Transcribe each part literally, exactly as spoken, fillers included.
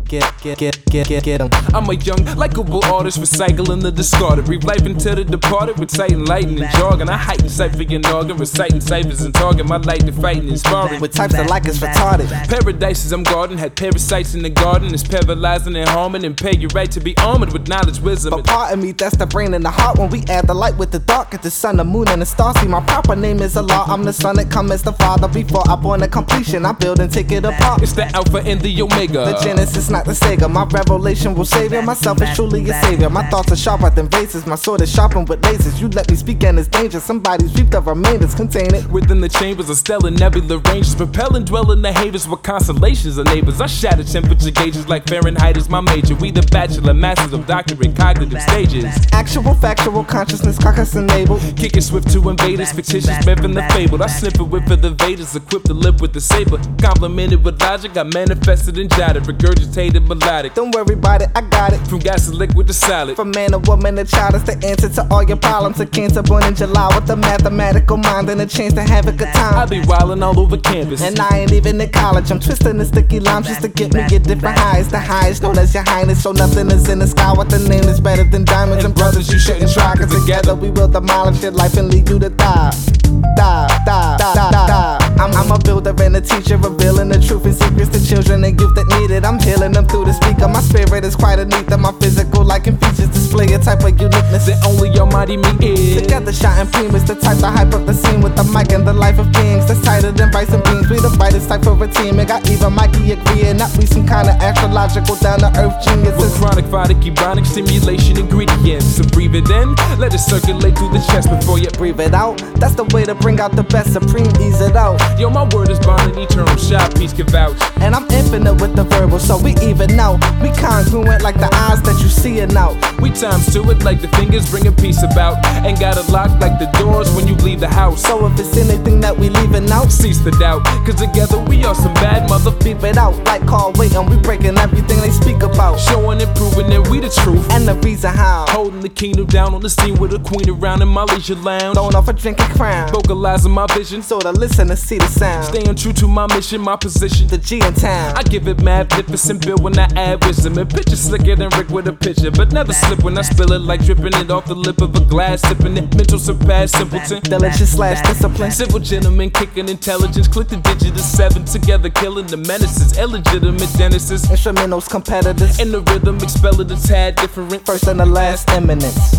get, get, get, get, get, get 'em. I'm a young, likable artist, recycling the discarded. Breathe life into the departed, reciting, lighting, and jargon. I heighten cipher and organ, reciting ciphers and target. My light to fighting and sparring. With types of like is retarded. Paradises I'm guarding, had parasites in the garden. It's paralyzing and harming, and pay your right to be armored with knowledge, wisdom. But pardon me, that's the brain and the heart. When we add the light with the dark, it's the sun, the moon, and the stars. See, my proper name is Allah. I'm the son that come as the father. Before I born a completion, I build and take it apart. It's the alpha and the omega. The Genesis, not the Sega. My revelation will save you. Myself is truly a savior. My thoughts are sharper than razors. My sword is sharpened with lasers. You let me speak and it's dangerous. Somebody's reaped the remainders. Contain it. Within the chambers of stellar nebula ranges, propelling, dwelling the havens with constellations of neighbors. I shatter temperature gauges like Fahrenheit is my major. We the bachelor masters of doctorate cognitive stages. Actual, factual consciousness, carcass enabled. Kicking swift to invaders, fictitious, ripping the fabled. I snip it with for the Vaders, equipped to live with the saber. Complimented with logic, I manifested and jotted, regurgitated melodic. Don't worry about it, I got it. From gas to liquid to solid. From man to woman to child is the answer to all your problems. A cancer born in July with a mathematical mind and a chance to have a good time. I be wildin' all over campus, and I ain't even in college. I'm twisting the sticky lines just to get me a different highs. The highest known as your highness, so nothing is in the sky. What the name is better than diamonds and brothers. You shouldn't try, cause together we will demolish your life and leave you to die. Die, die, die, die, die. I'm, I'm a builder and a teacher, revealing the truth and secrets to children and youth that need it. I'm healing them through the speaker. My spirit is quite unique, that my physical like and features display a type of uniqueness that only Almighty me is. Together shot and beam is the type to hype up the scene with the mic and the life of kings. That's tighter than rice and beans. We the brightest type for a team. And got even Mikey agreeing, not we some kind of astrological down to earth geniuses. With chronic, photic, ebonic stimulation ingredients. So breathe it in, let it circulate through the chest before you breathe it out. That's the way to bring out the best. Supreme, ease it out. Yo, my word is bond and eternal. Shot peace can vouch. And I'm infinite with the verbal, so we even out. We congruent like the eyes that you see it out. We times to it like the fingers bringing peace about. And got it locked like the doors when you leave the house. So if it's anything that we leaving out, cease the doubt. Cause together we are some bad mother. Beep it out like call waiting. We breaking everything they speak about. Showing and proving that we the truth. And the reason how. Holding the kingdom down on the scene with a queen around in my leisure lounge. Throwing off a drinking crown. Vocalizing my vision. So to listen and see the sound. Staying true to my mission, my position. The G in town. I give it magnificent bill when I add wisdom. And picture slicker than Rick with a picture. But never slip when I spill it like dripping it off the lip of a glass. Sipping it, mental surpass simpleton. Diligence slash discipline. Civil gentleman kicking intelligence. Click the digit of seven together, killing the menaces. Illegitimate genesis. Instrumentals competitors. And the rhythm expel it a tad different. First and the last eminence.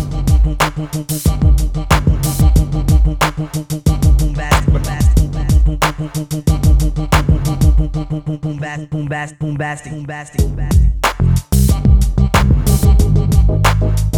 Bombastic, bombastic, bombastic, bombastic.